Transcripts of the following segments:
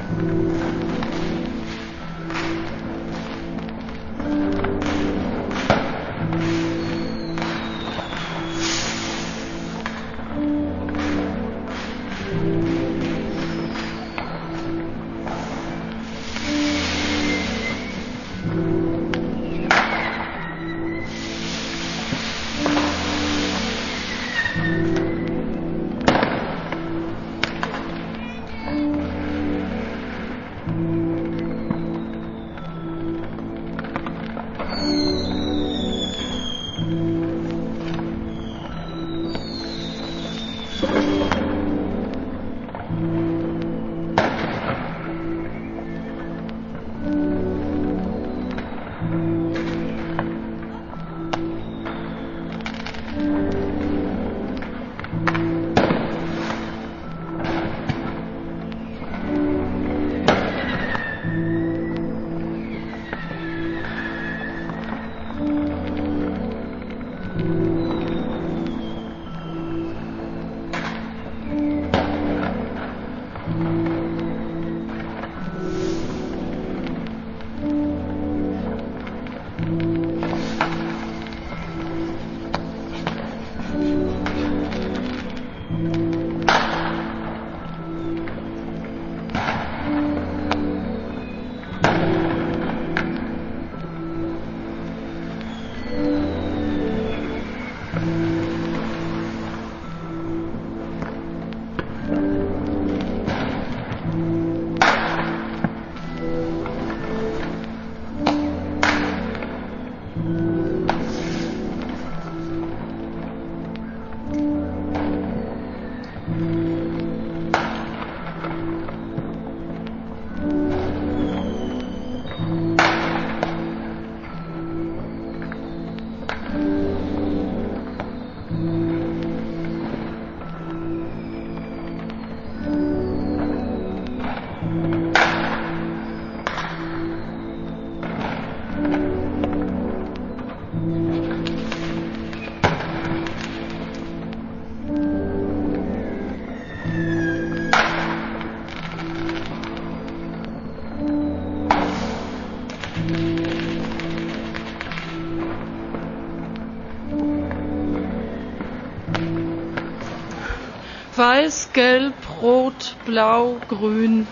Weiß, Gelb, Rot, Blau, Grün,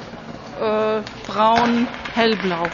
Braun, Hellblau.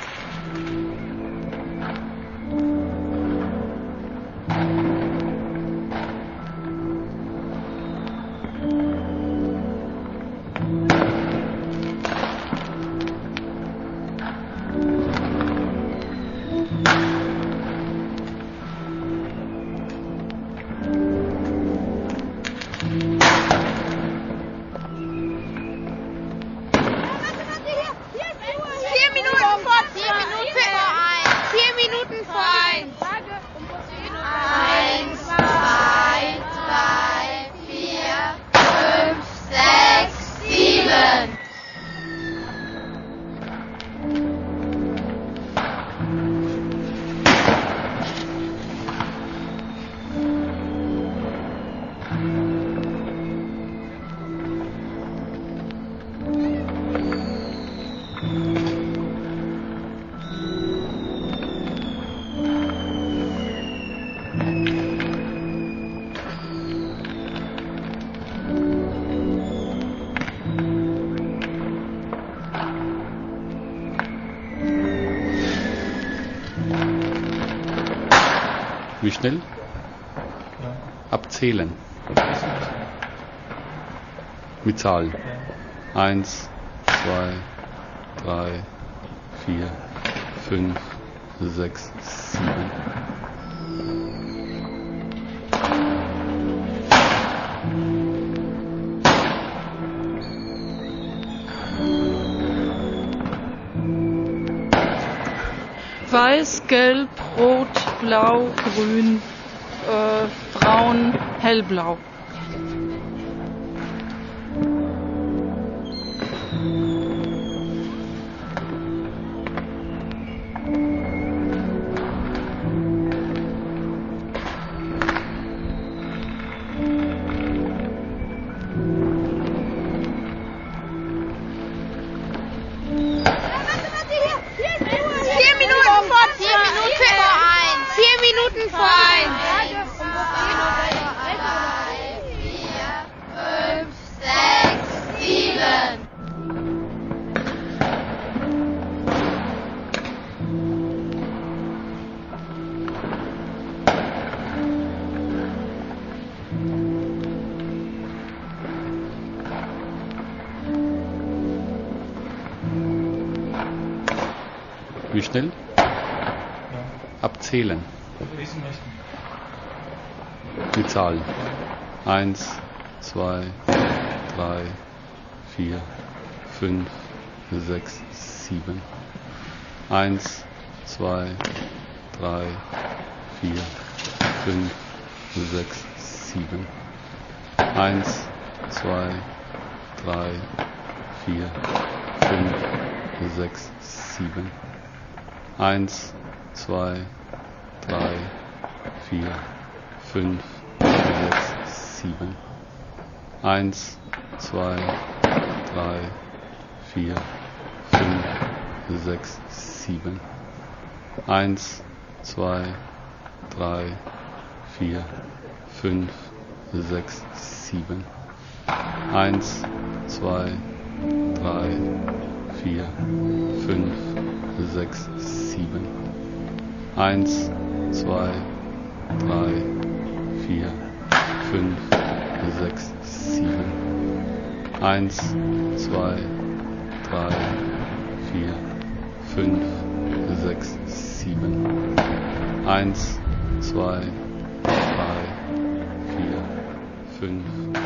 Wie schnell? Abzählen. Mit Zahlen. 1, 2, 3, 4, 5, 6, 7. Weiß, Gelb, Rot, Blau, Grün, Braun, Hellblau. Minuten Feind. 1, 2, 3, 4, 5, 6, 7. Wie schnell? Abzählen. Die Zahlen. 1, 2, 3, 4, 5, 6, 7. 1, 2, 3, 4, 5, 6, 7. 1, 2, 3, 4, 5, 6, 7. 1, 2, 3, 4, 5, 6, 7. 1, 2, 3, 4, 5, 6, 7. 1, 2, 3, 4, 5, 6, 7. 1, 2, 3, 4, 5, 6, 7. 1, 2, 3, 4, 5, 6, 7. 1, 2, 3, 4, 5, 6, 7. 1, 2, 3, 4, 5,